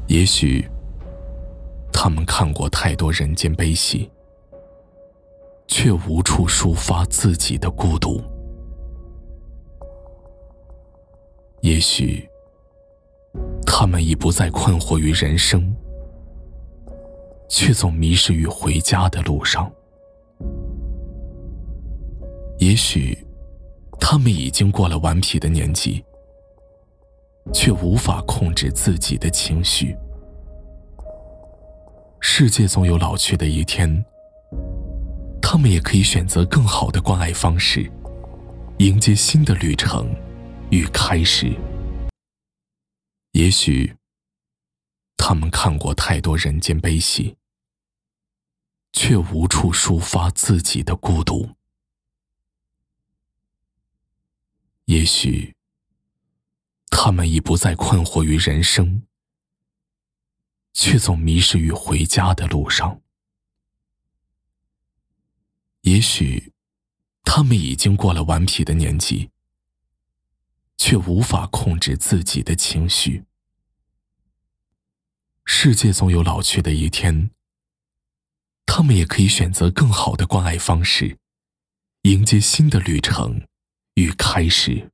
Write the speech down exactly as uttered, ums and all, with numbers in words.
也许他们看过太多人间悲喜，却无处抒发自己的孤独。也许他们已不再困惑于人生，却总迷失于回家的路上。也许他们已经过了顽皮的年纪，却无法控制自己的情绪。世界总有老去的一天，他们也可以选择更好的关爱方式，迎接新的旅程与开始。也许他们看过太多人间悲喜，却无处抒发自己的孤独。也许他们已不再困惑于人生，却总迷失于回家的路上。也许他们已经过了顽皮的年纪，却无法控制自己的情绪。世界总有老去的一天，他们也可以选择更好的关爱方式，迎接新的旅程与开始。